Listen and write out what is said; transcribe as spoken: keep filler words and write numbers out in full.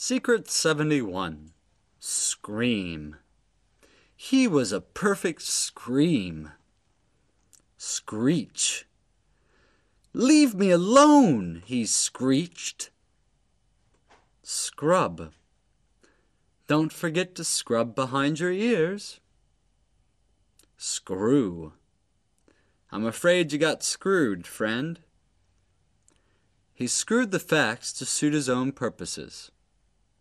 Secret seventy-one. Scream. He was a perfect scream. Screech. Leave me alone, he screeched. Scrub. Don't forget to scrub behind your ears. Screw. I'm afraid you got screwed, friend. He screwed the facts to suit his own purposes.